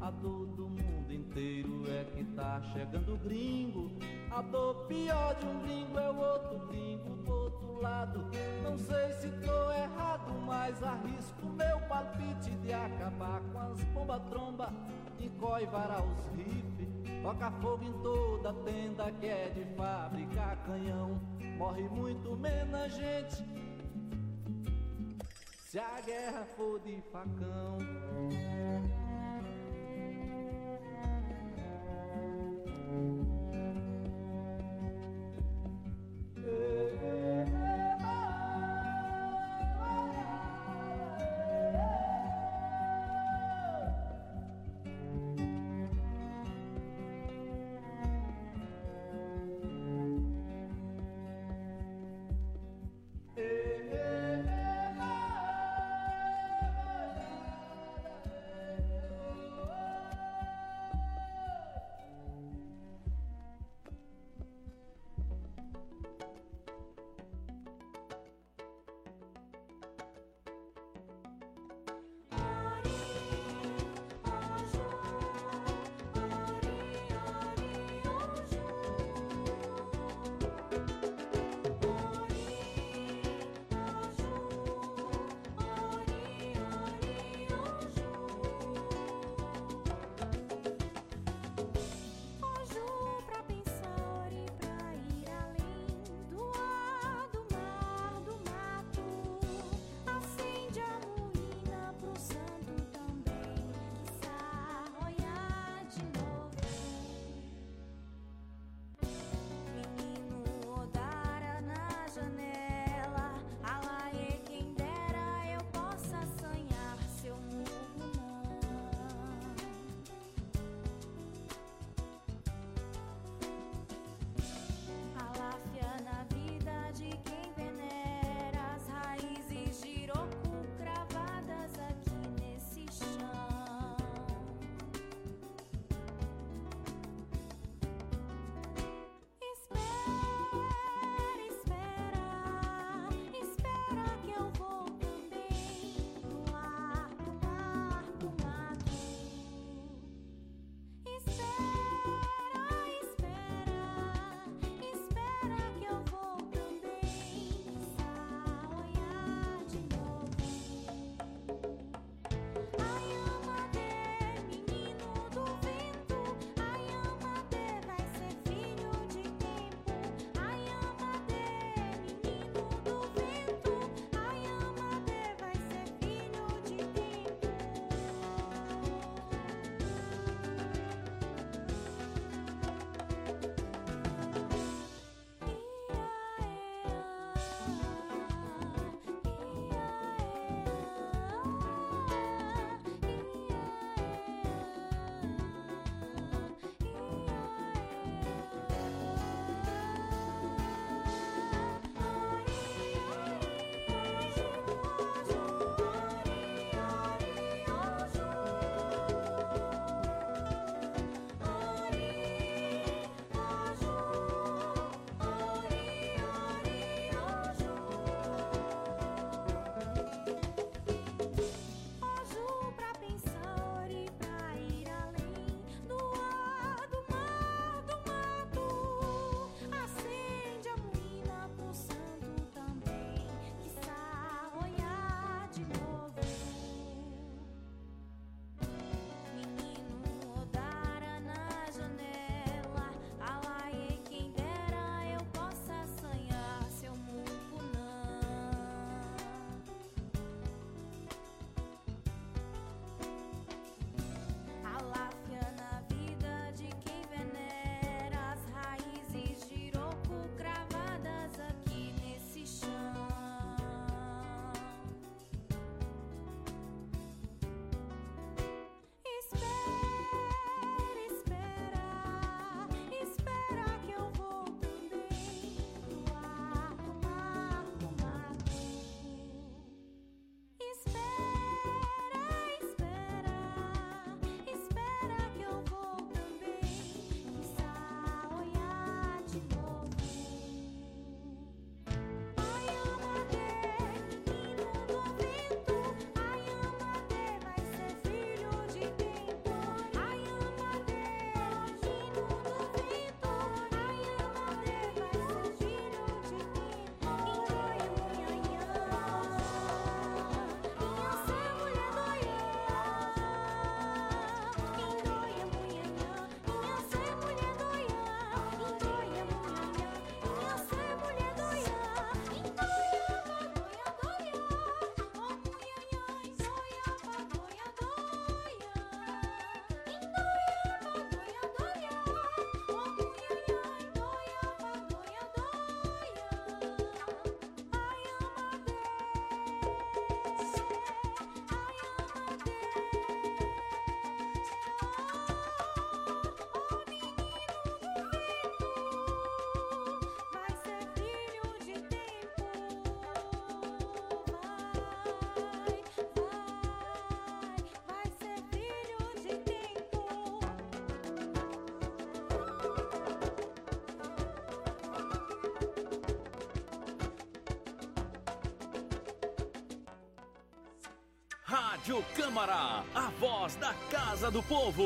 A dor do mundo inteiro é que tá chegando o gringo. A dor pior de um gringo é o outro gringo do outro lado. Não sei se tô errado, mas arrisco meu palpite de acabar com as bomba-tromba, encoivar os rifles, toca fogo em toda tenda que é de fábrica canhão. Morre muito menos gente se a guerra for de facão. Rádio Câmara, a voz da Casa do Povo.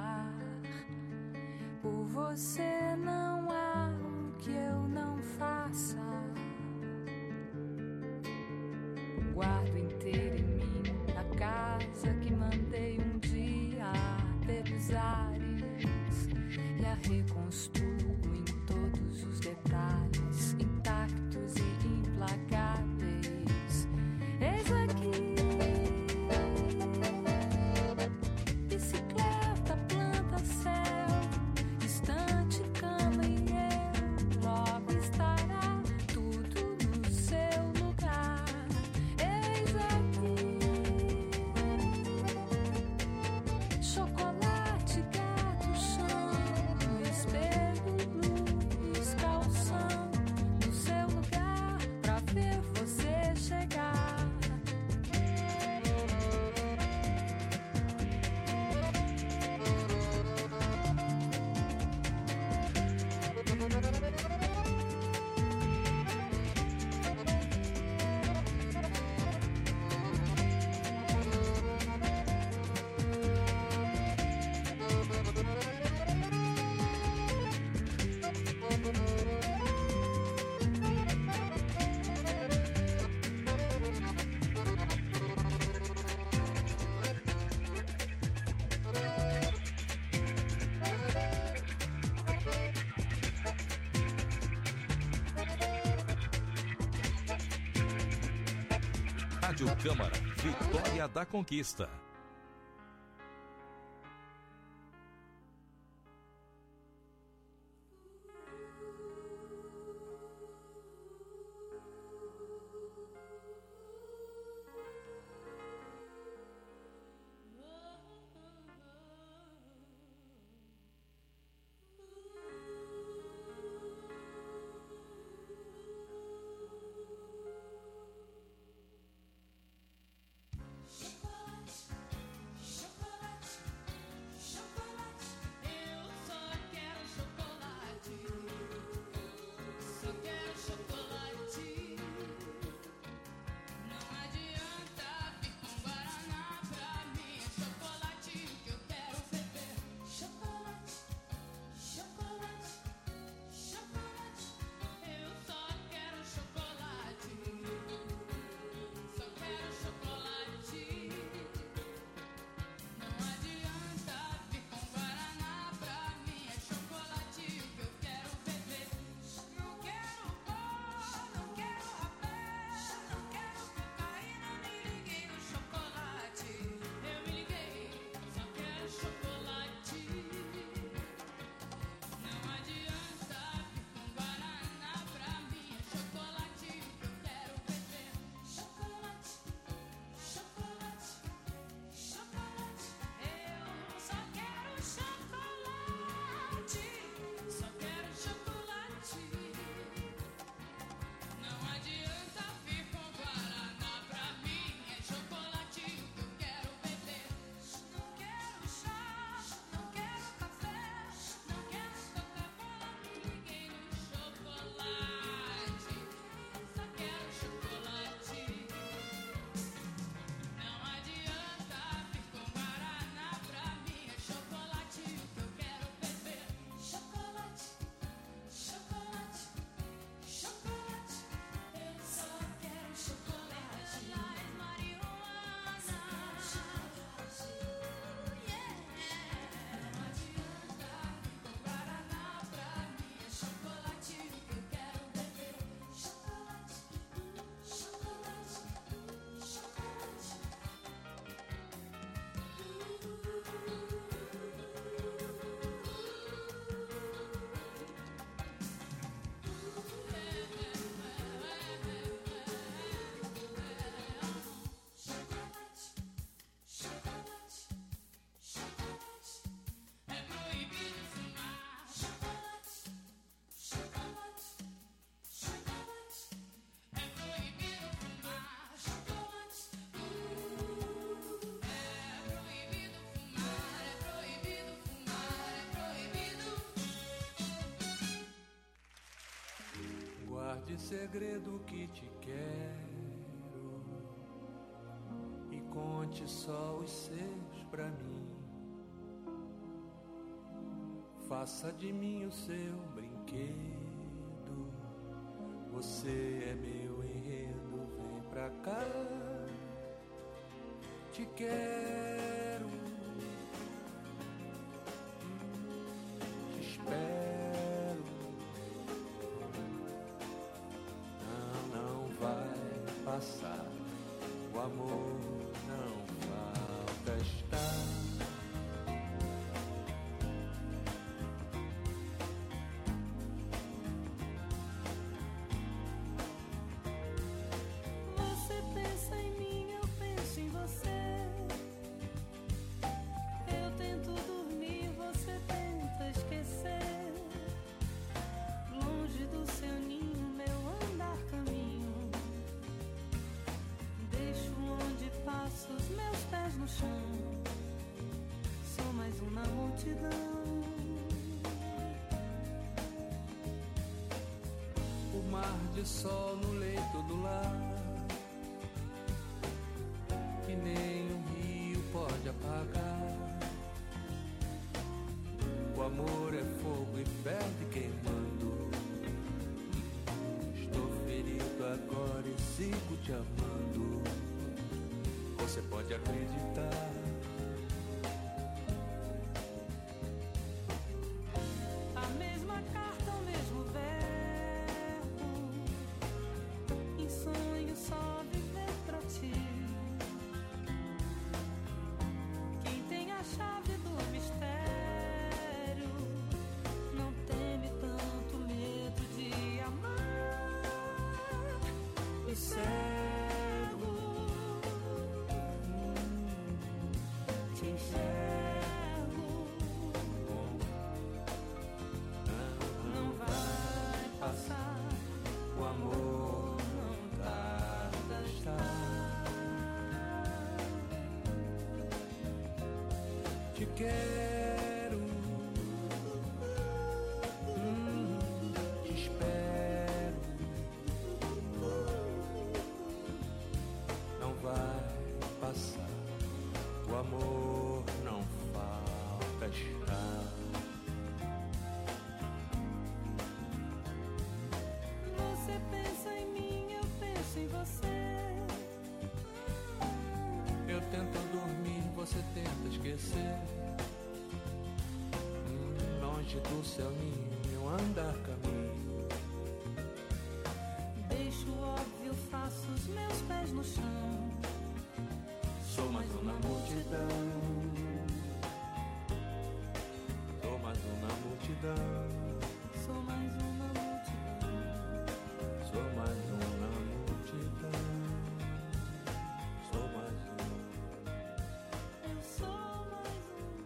você não há o que eu não faça. guardo inteira em mim, a casa que mandei um dia pelos ares e a reconstruo em todos os detalhes, intactos e implacáveis. Eis aqui bicicleta, planta, céu, estante, cama e eu. Logo estará tudo no seu lugar. Eis aqui chocolate, gato, chão, espelho, luz, calção, no seu lugar pra ver você chegar. Rádio Câmara, Vitória da Conquista. Guarde segredo que te quero e conte só os seus pra mim. Faça de mim o seu brinquedo. Você é meu enredo, vem pra cá. te quero, te espero. Não vai passar, o amor não falta estar. O mar de sol no leito do lar, que nem um rio pode apagar. O amor é fogo e ferve queimando. Estou ferido agora e sigo te amando. Você pode acreditar. Te quero, te espero. Não vai passar, o amor não falta estar. Você pensa em mim, eu penso em você. Eu tento dormir, você tenta esquecer. Longe do seu ninho, andar caminho. Deixo o óbvio, faço os meus pés no chão. Sou mais uma multidão. Sou mais uma multidão. Sou mais uma multidão. Sou mais uma multidão. Sou mais uma. Eu sou mais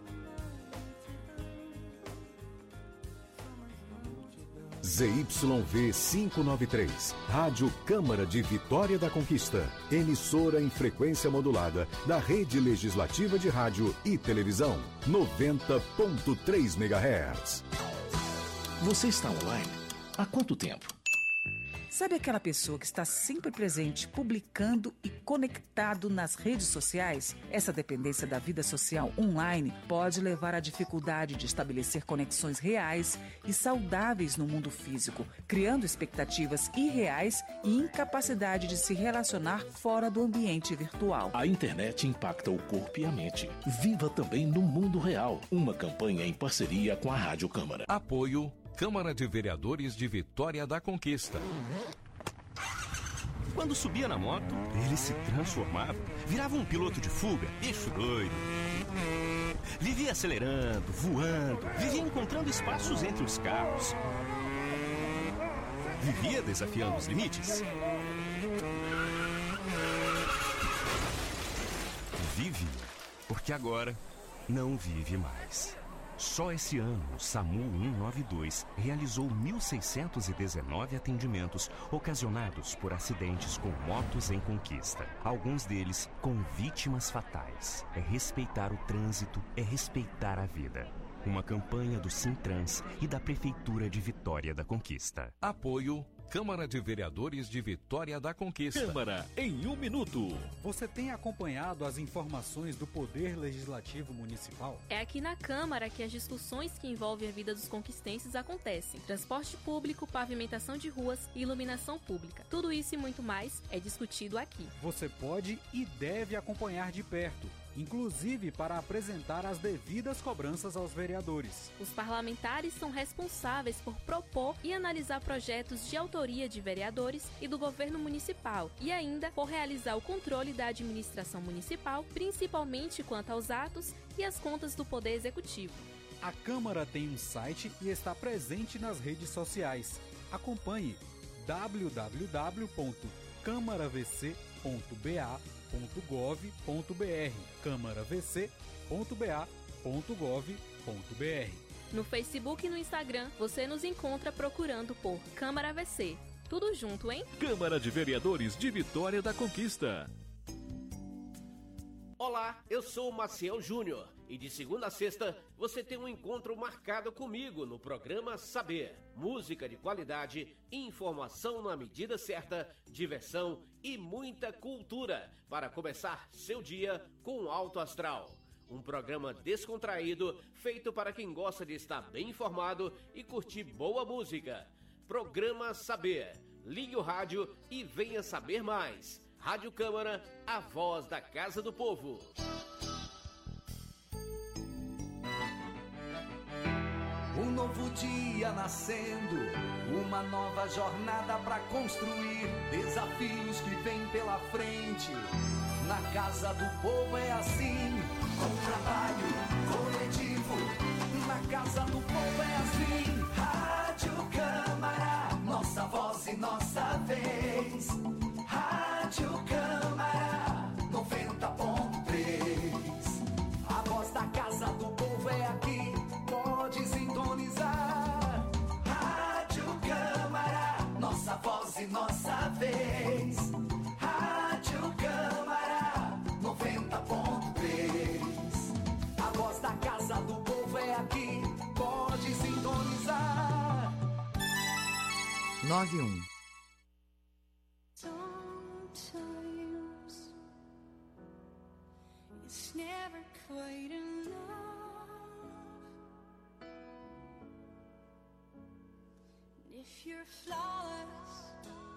uma multidão. ZYV 593, Rádio Câmara de Vitória da Conquista, emissora em frequência modulada da Rede Legislativa de Rádio e Televisão, 90.3 MHz. Você está online? Há quanto tempo? Sabe aquela pessoa que está sempre presente, publicando e conectado nas redes sociais? Essa dependência da vida social online pode levar à dificuldade de estabelecer conexões reais e saudáveis no mundo físico, criando expectativas irreais e incapacidade de se relacionar fora do ambiente virtual. A internet impacta o corpo e a mente. Viva também no mundo real. Uma campanha em parceria com a Rádio Câmara. Apoio Câmara de Vereadores de Vitória da Conquista. Quando subia na moto, ele se transformava, virava um piloto de fuga, bicho doido. Vivia acelerando, voando, vivia encontrando espaços entre os carros. Vivia desafiando os limites. Vive, porque agora não vive mais. Só esse ano, o SAMU 192 realizou 1.619 atendimentos ocasionados por acidentes com motos em conquista. Alguns deles com vítimas fatais. É respeitar o trânsito, é respeitar a vida. Uma campanha do Sintrans e da Prefeitura de Vitória da Conquista. Apoio Câmara de Vereadores de Vitória da Conquista. Câmara em 1 minuto. Você tem acompanhado as informações do Poder Legislativo Municipal? É aqui na Câmara que as discussões que envolvem a vida dos conquistenses acontecem. Transporte público, pavimentação de ruas e iluminação pública. Tudo isso e muito mais é discutido aqui. Você pode e deve acompanhar de perto, inclusive para apresentar as devidas cobranças aos vereadores. Os parlamentares são responsáveis por propor e analisar projetos de autoria de vereadores e do governo municipal e ainda por realizar o controle da administração municipal, principalmente quanto aos atos e as contas do Poder Executivo. A Câmara tem um site e está presente nas redes sociais. Acompanhe câmaravc.ba.gov.br câmaravc.ba.gov.br. No Facebook e no Instagram, você nos encontra procurando por Câmara VC. Tudo junto, hein? Câmara de Vereadores de Vitória da Conquista. Olá, eu sou o Maciel Júnior e de segunda a sexta você tem um encontro marcado comigo no programa Saber. Música de qualidade, informação na medida certa, diversão e muita cultura para começar seu dia com alto astral. Um programa descontraído, feito para quem gosta de estar bem informado e curtir boa música. Programa Saber. Ligue o rádio e venha saber mais. Rádio Câmara, a voz da Casa do Povo. Um novo dia nascendo, uma nova jornada pra construir, desafios que vêm pela frente. Na Casa do Povo é assim, com trabalho coletivo. Na Casa do Povo é assim, Rádio Câmara, nossa voz e nossa vez. Rádio Câmara 90.3. A voz da Casa do Povo é aqui, pode sintonizar. Rádio Câmara, nossa voz e nossa vez. Rádio Câmara 90.3. A voz da Casa do Povo é aqui, pode sintonizar. 91. Sometimes it's never quite enough. If you're flawless,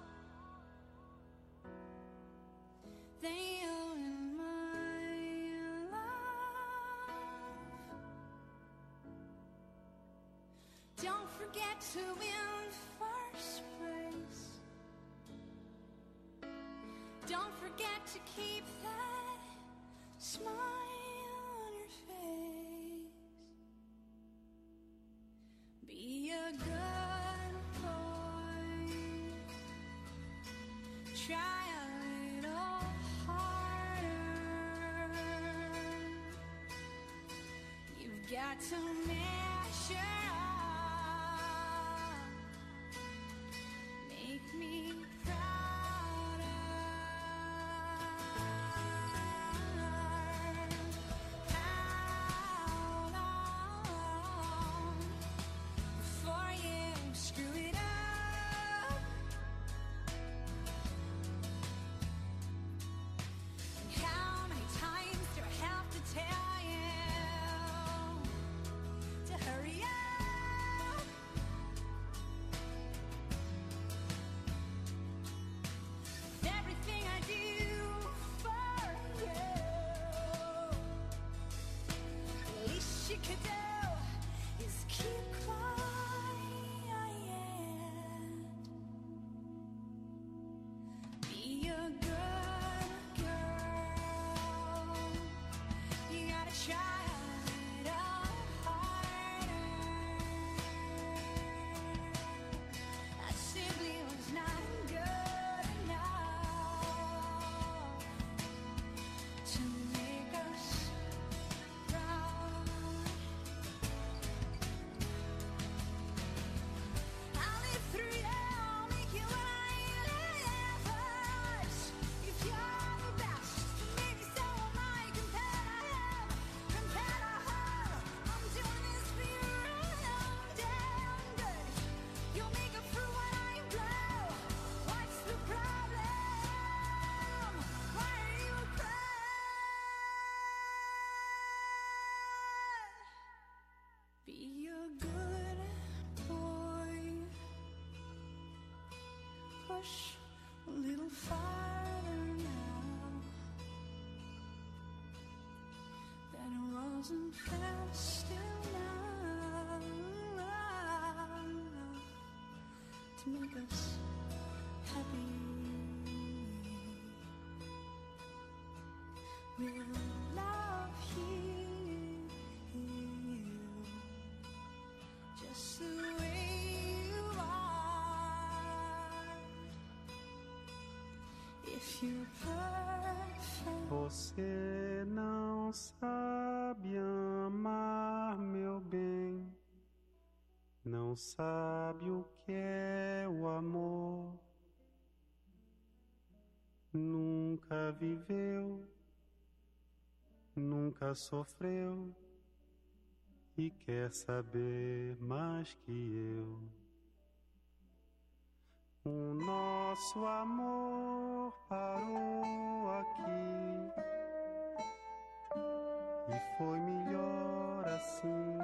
then you're in my life. Don't forget to win first place. Don't forget to keep that smile on your face. Be a good boy. Try a little harder. You've got to measure up. Make me proud. How long before you screw it up? And how many times do I have to tell you to hurry up? push a little farther now. That it wasn't fast enough to make us happy. Will love heal just the way you are? If you're perfect. Você não sabe amar, meu bem. Não sabe o que é o amor. Nunca viveu, nunca sofreu e quer saber mais que eu. O nosso amor parou aqui e foi melhor assim.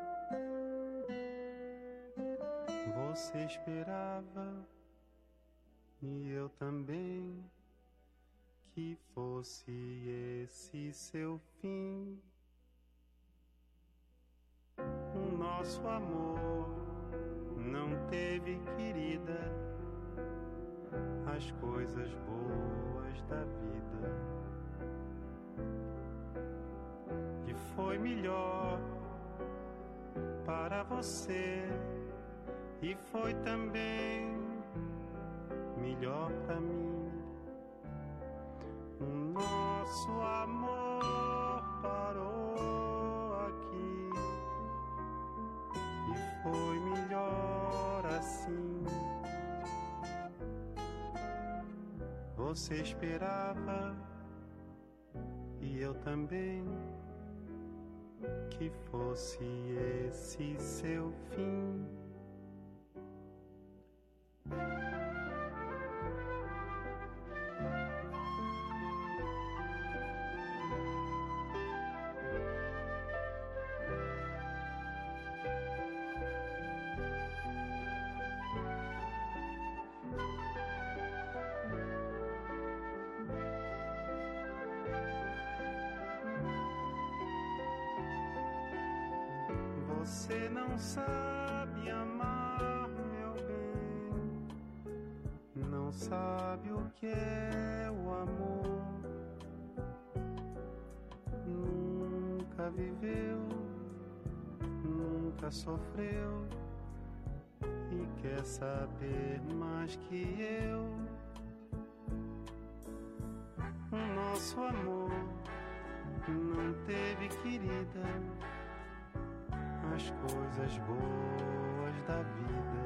Você esperava e eu também que fosse esse seu fim. O nosso amor não teve, querida, as coisas boas da vida. E foi melhor para você e foi também melhor para mim. O nosso amor parou aqui e foi melhor assim. Você esperava e eu também que fosse esse seu fim. Você não sabe amar, meu bem. Não sabe o que é o amor. Nunca viveu, nunca sofreu e quer saber mais que eu. O nosso amor não teve, querida, as coisas boas da vida.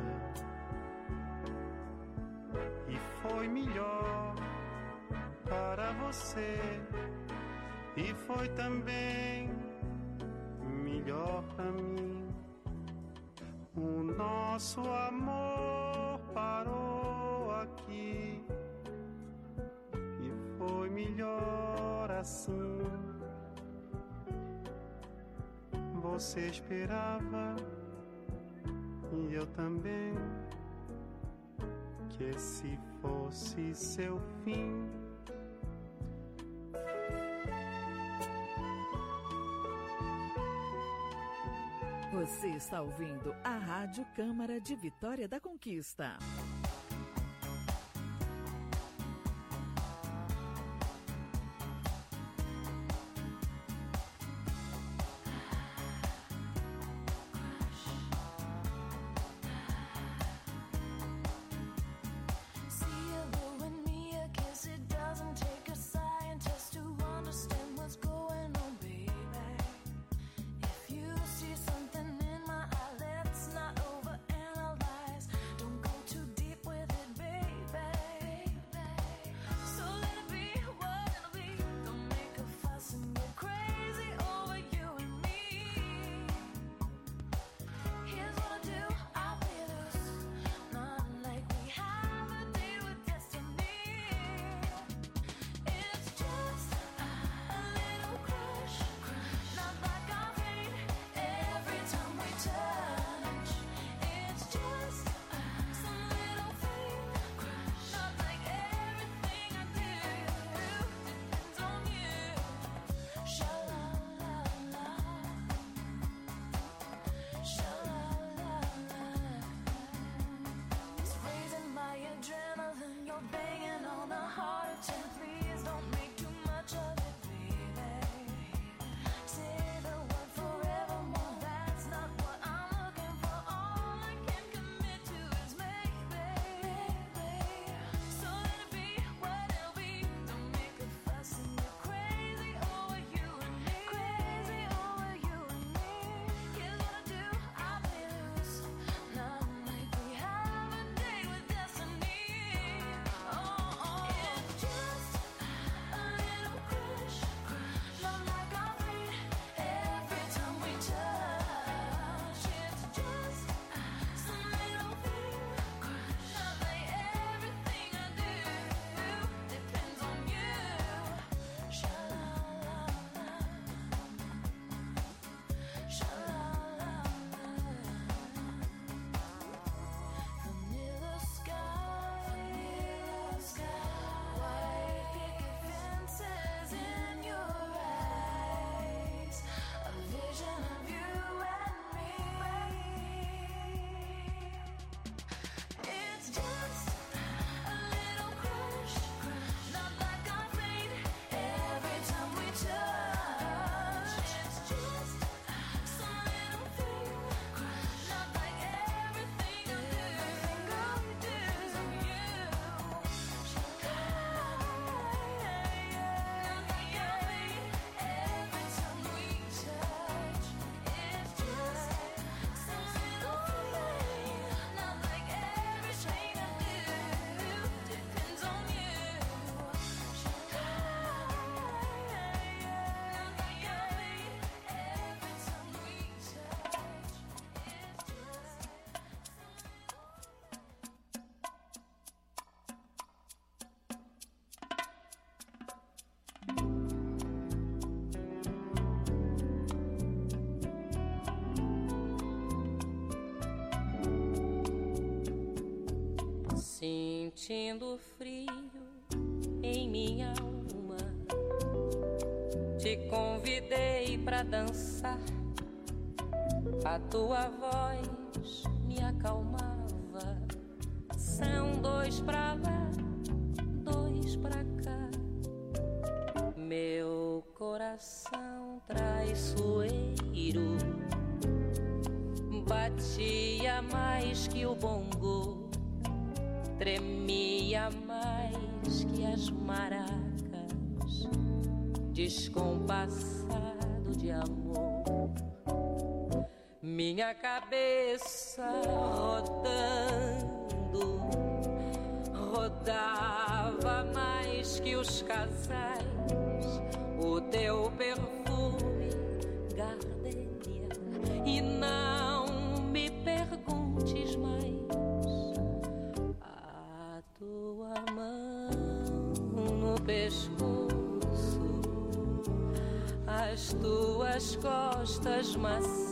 E foi melhor para você e foi também melhor para mim. O nosso amor parou aqui e foi melhor assim. Você esperava e eu também que esse fosse seu fim. Você está ouvindo a Rádio Câmara de Vitória da Conquista. Something in my eye, let's not overanalyze. Don't go too deep. Sentindo frio em minha alma, te convidei pra dançar. A tua voz me acalmava. São dois pra lá, dois pra cá. Meu coração traiçoeiro batia mais que o bongo, tremia mais que as maracas, descompassado de amor. Minha cabeça rodando, rodava mais que os casais. O teu perfume, gardenia, e não me perguntes mais. A tua mão no pescoço, as tuas costas macias,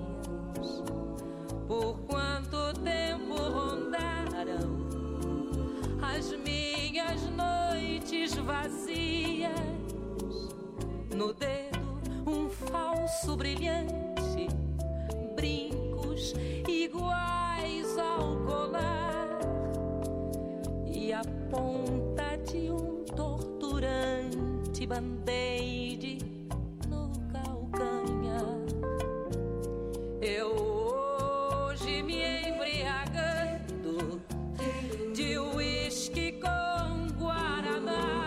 por quanto tempo rondaram as minhas noites vazias. No dedo um falso brilhante, brincos iguais ao colar, e a ponta de um torturante band-aid no calcanhar. Eu hoje me embriagando de uísque com guaraná,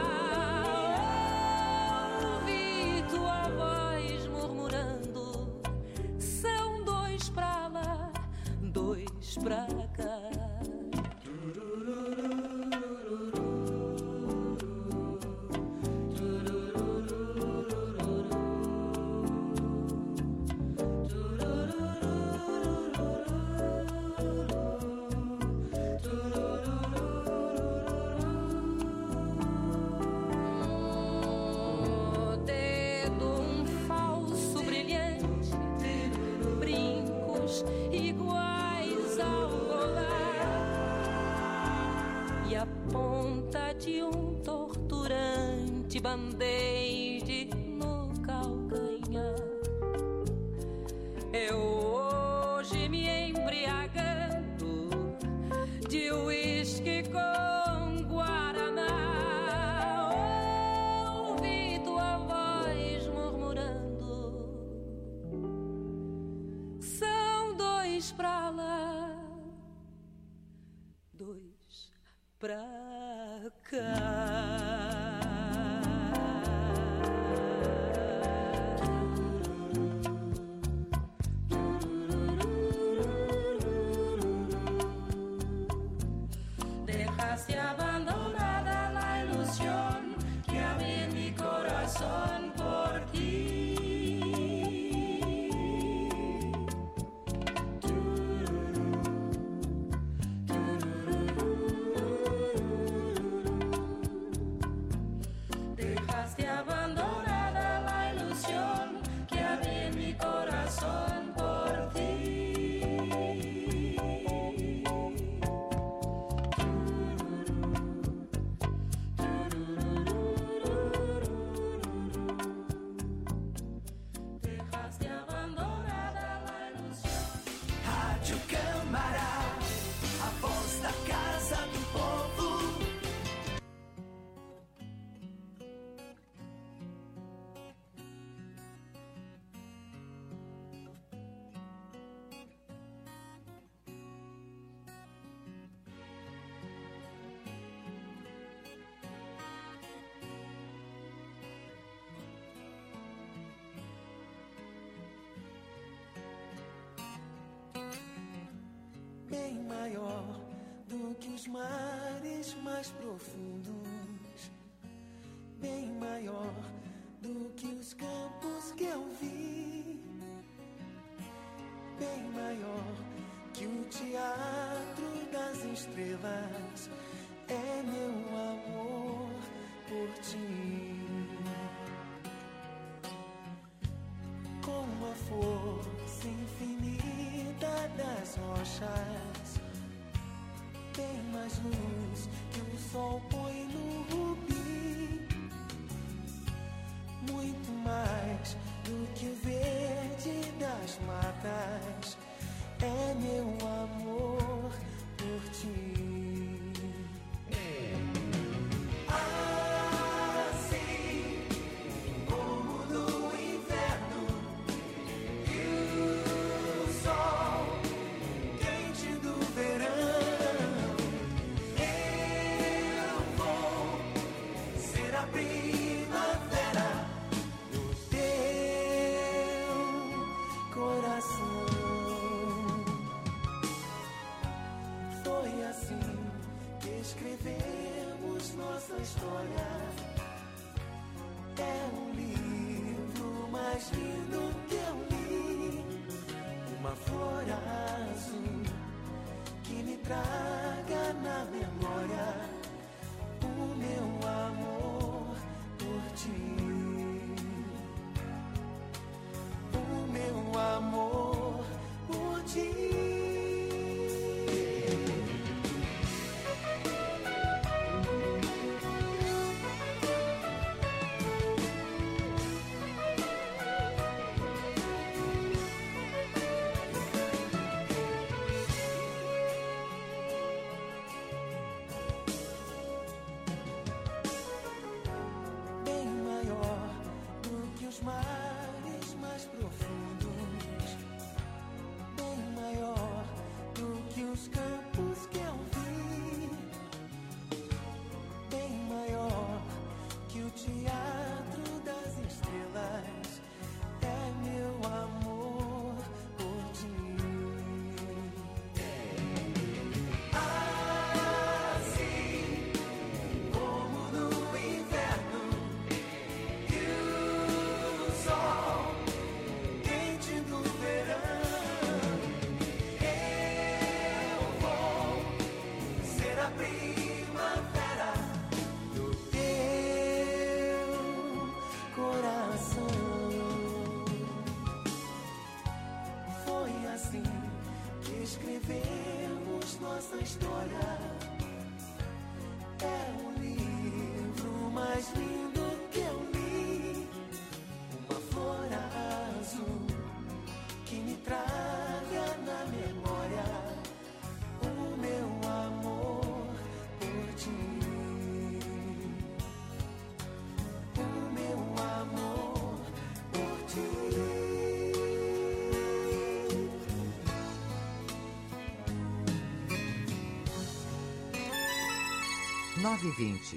ouvi tua voz murmurando: são dois pra lá, dois pra cá. Iguais ao colar, e a ponta de um torturante band-aid no calcanhar. Eu hoje me embriagando de uísque com guaraná, ouvi tua voz murmurando: dois pra lá, dois pra cá. Dejaste abandonada la ilusión que había en mi corazón por ti. Abandonada la ilusión que había en mi corazón por ti. Dejaste abandonada la ilusión. Rádio Câmara, a voz da casa do povo. Bem maior do que os mares mais profundos, bem maior do que os campos que eu vi, bem maior que o teatro das estrelas, é meu amor por ti. Com a força infinita das rochas, bem mais luz que o sol põe no rubi, muito mais do que o verde das matas, é meu amor por ti. Assim como no inverno e o sol quente do verão, eu vou ser a primavera do teu coração. Foi assim que escrevemos nossa história. É um livro mais lindo que eu li, uma flor azul que me traga na memória o meu amor por ti, o meu amor por ti. Bem maior do que os mares mais profundos, bem maior do que os campos que eu vi, bem maior que o teatro das estrelas, é meu amor por ti. Assim como no inverno e o sol quente do verão, eu vou ser a primavera do teu coração. Foi assim que escrevemos nossa história. É um livro mais lindo que eu li, uma flor azul que me traga na memória o meu amor por ti, o meu amor por ti. 9h20.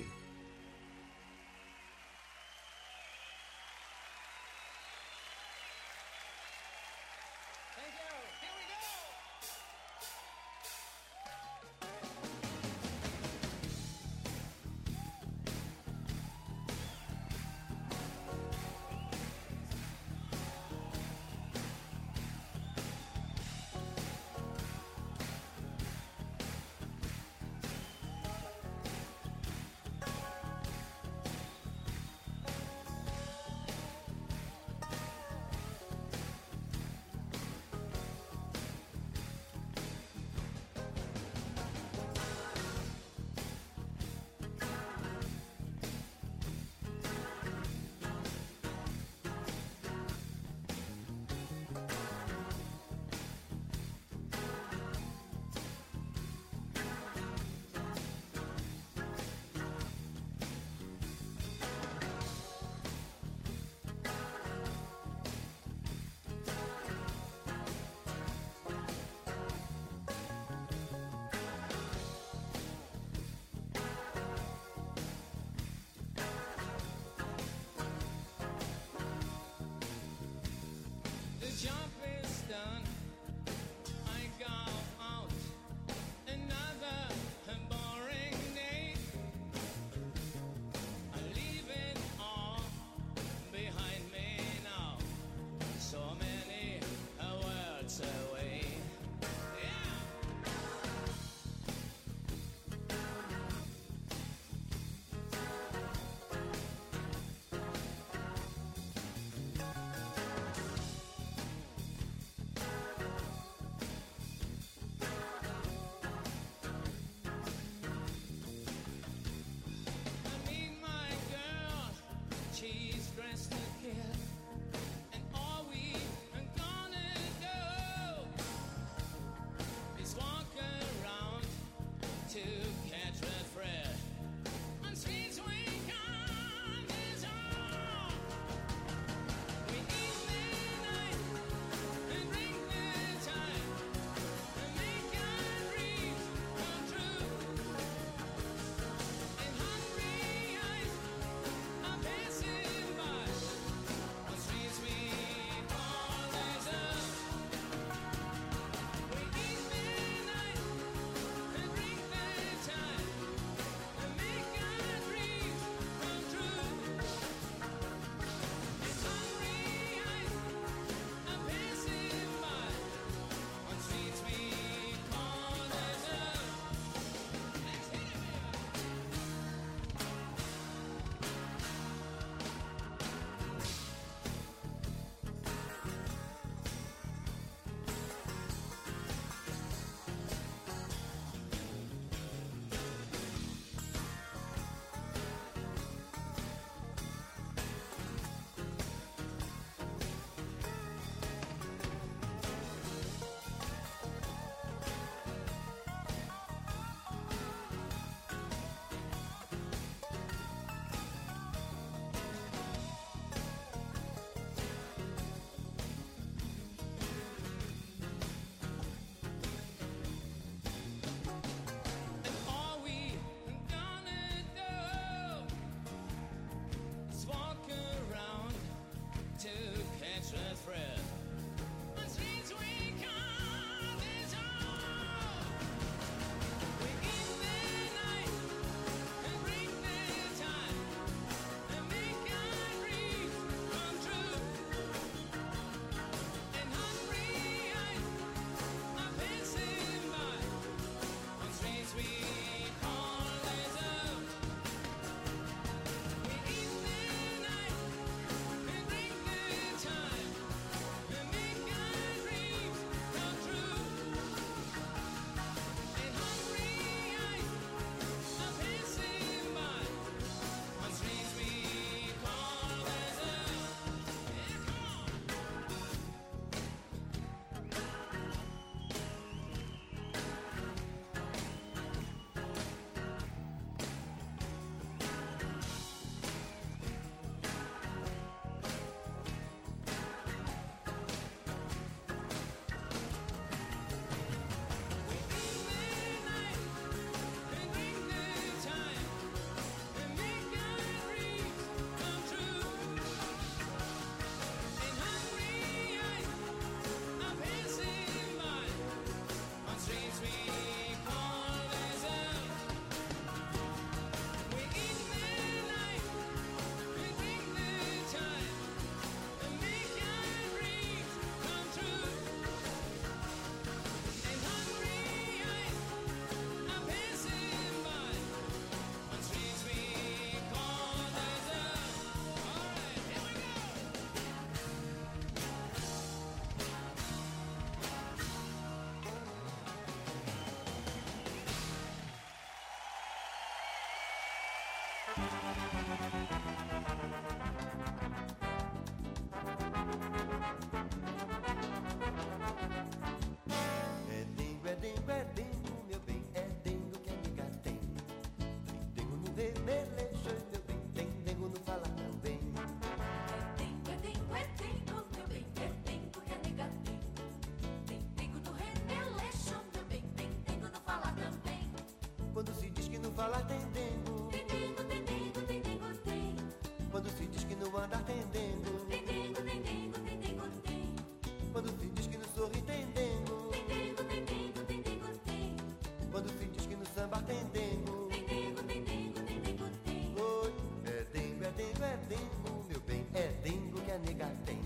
falar tem dengo. Tem dengo, tem dengo, tem dengo, tem. Quando se diz que no andar tem dengo. Tem dengo, tem dengo, tem dengo, tem. Quando se diz que no sorrir tem dengo. Tem dengo, tem dengo, tem dengo, tem. Quando se diz que no samba tem dengo. Tem dengo, tem dengo, tem dengo, tem. Oi, é dengo, é dengo, é dengo, meu bem, é dengo que a nega tem.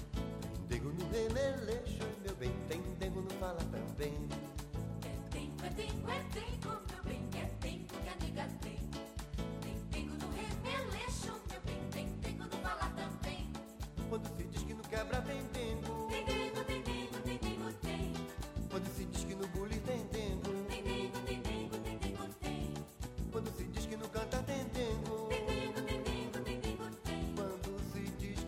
Tem dengo no remeleixo, meu bem, tem dengo no fala também. É dengo, é dengo, é dengo, meu bem, é dengo que a nega tem. Tem dengo no remeleixo, meu bem, tem dengo no fala também. Quando se diz que no quebra tem dengo. Tem dengo, tem dengo, tem dengo, tem. Quando se diz que no bully tem dengo. Tem dengo, tem dengo, tem dengo, tem. Quando se diz que no canta tem dengo. Tem dengo, tem dengo, tem dengo, tem. Quando se diz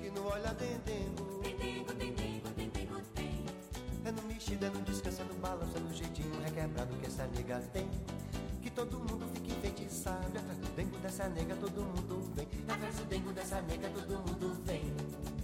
mexida, não descansa, não balança, no jeitinho requebrado que essa nega tem. Que todo mundo fique enfeitiçado. Atrás do dengo dessa nega todo mundo vem. Atrás do dengo dessa nega todo mundo vem.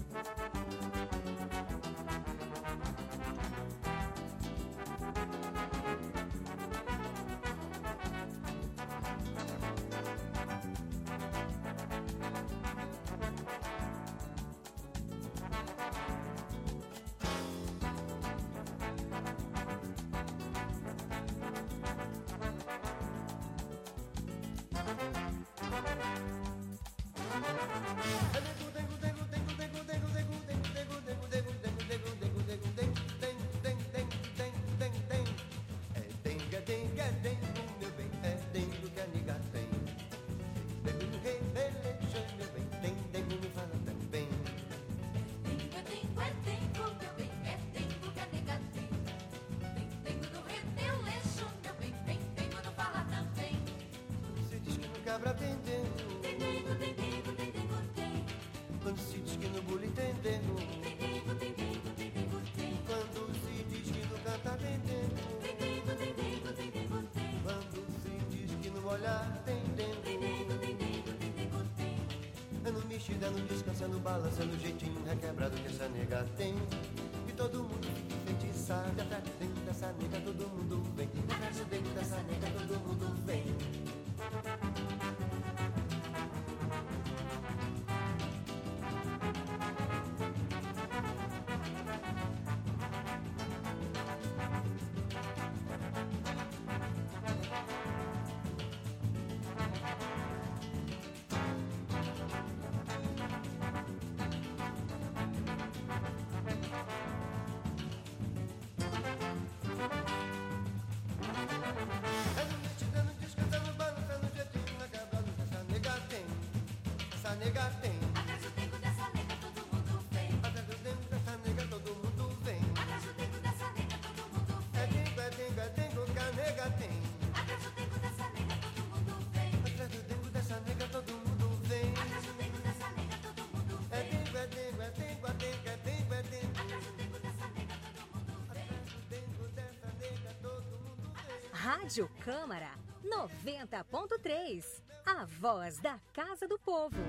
Cabra tem dengo, tem dengo, tem dengo, tem dengo, tem. Quando se diz que no bullying tem dengo, tem dengo, tem dengo, tem dengo, tem. Quando se diz que no cantar tem dengo, tem dengo, tem dengo, tem dengo, tem. Quando se diz que no olhar tem dengo, tem dengo, tem dengo, tem dengo, tem. É no mexida, no descansa, no balança, no jeitinho requebrado que essa nega tem. E todo mundo fica enfeitiçado. Atrás do dengo dessa nega todo mundo vem. Atrás do dengo dessa nega todo mundo vem. Nega tem. Atrás do dengo dessa nega todo mundo vem. Atrás do dengo dessa nega todo mundo vem. Atrás do dengo dessa nega todo mundo vem. É dengo que a nega tem. Atrás do dengo dessa nega todo mundo vem. Atrás do dengo dessa nega todo mundo vem. Atrás do dengo dessa nega todo mundo vem. É dengo, é dengo, é dengo, é dengo, é dengo, é dengo. Atrás do dengo dessa nega todo mundo vem. Atrás do dengo dessa nega todo mundo vem. Rádio Câmara 90.3. A voz da Casa do Povo.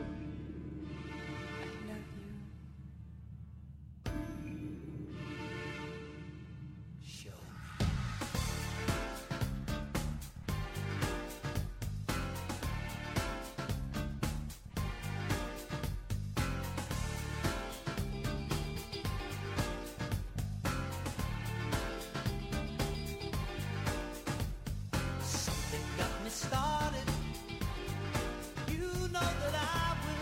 Something got me started. You know that I will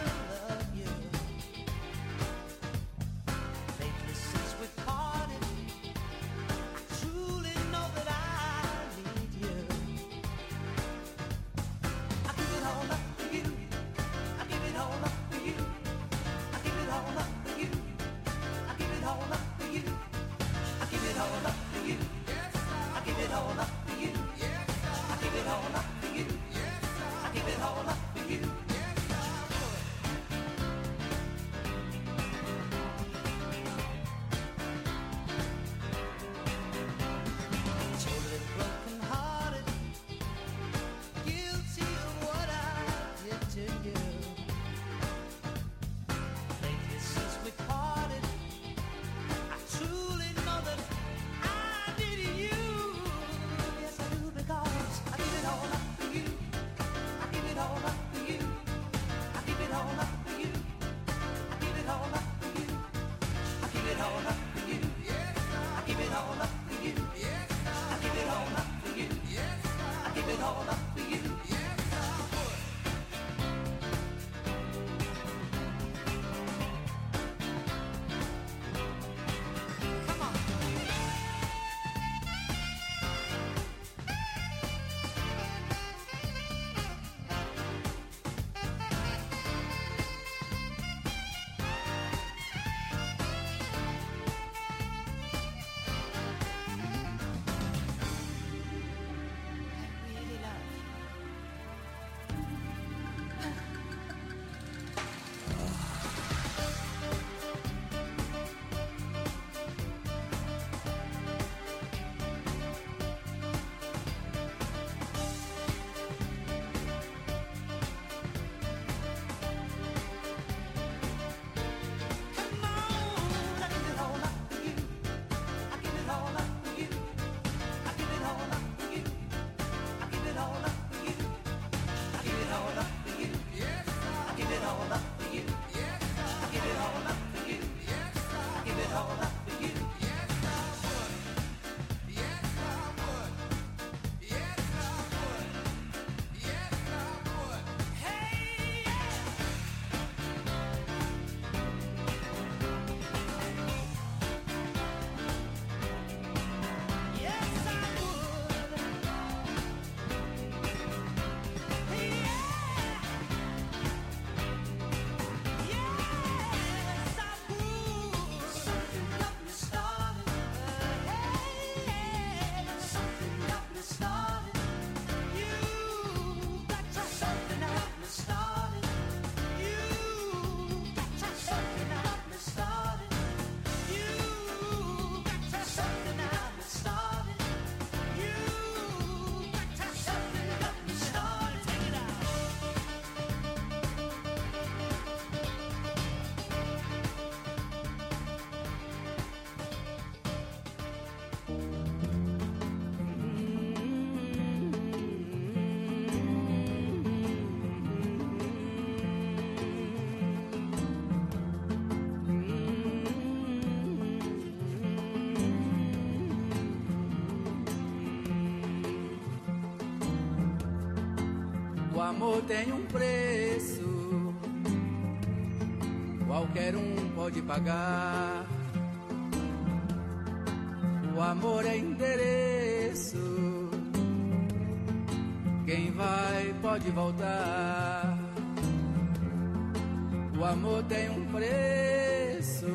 O amor tem um preço, qualquer um pode pagar. O amor é endereço, quem vai pode voltar. O amor tem um preço,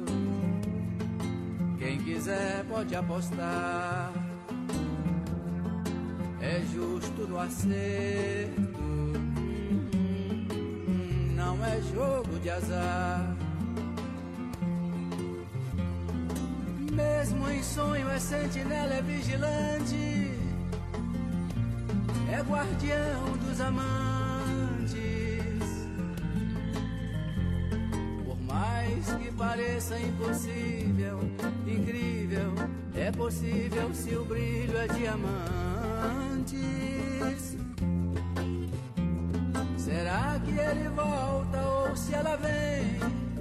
quem quiser pode apostar. É justo no acerto, não é jogo de azar. Mesmo em sonho é sentinela, é vigilante, é guardião dos amantes. Por mais que pareça impossível, incrível, é possível se o brilho é diamante. Será que ele volta ou se ela vem?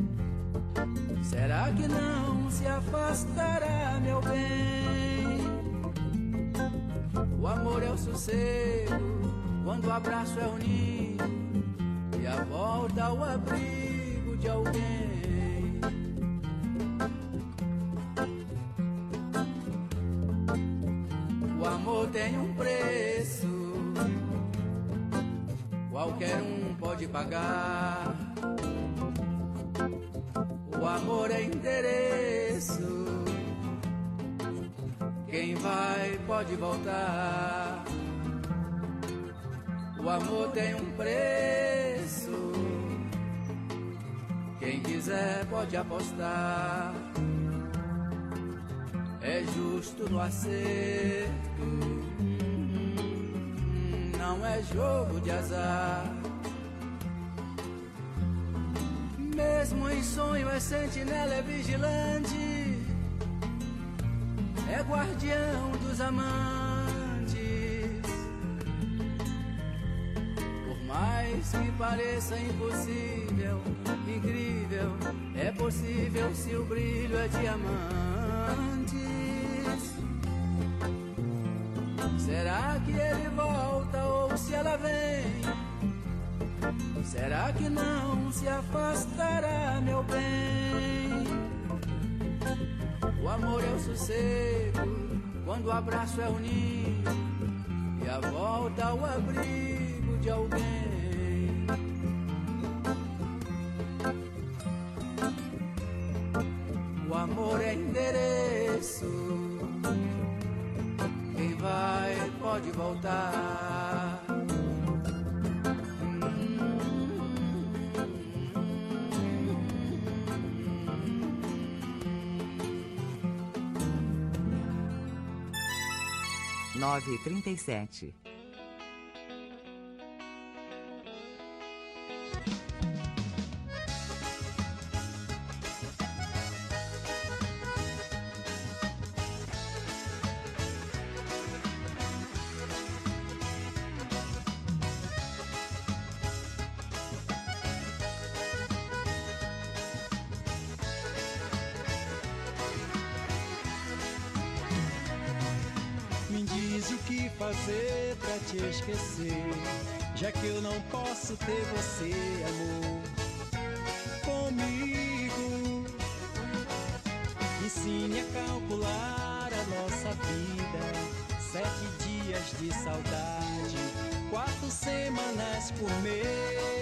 Será que não se afastará, meu bem? O amor é o sossego, quando o abraço é o ninho e a volta ao abrigo de alguém. O amor tem um preço, qualquer um pode pagar. O amor é endereço, quem vai pode voltar. O amor tem um preço, quem quiser pode apostar. É justo no acerto, não é jogo de azar. Mesmo em sonho é sentinela, é vigilante, é guardião dos amantes. Por mais que pareça impossível, incrível, é possível se o brilho é diamantes. Será que ele volta ou se ela vem? Será que não se afastará, meu bem? O amor é o sossego, quando o abraço é o ninho e a volta ao abrigo de alguém. O amor é endereço, quem vai pode voltar. 9h37. Fazer pra te esquecer, já que eu não posso ter você, amor, comigo. Ensine a calcular a nossa vida, 7 dias de saudade, 4 semanas por mês.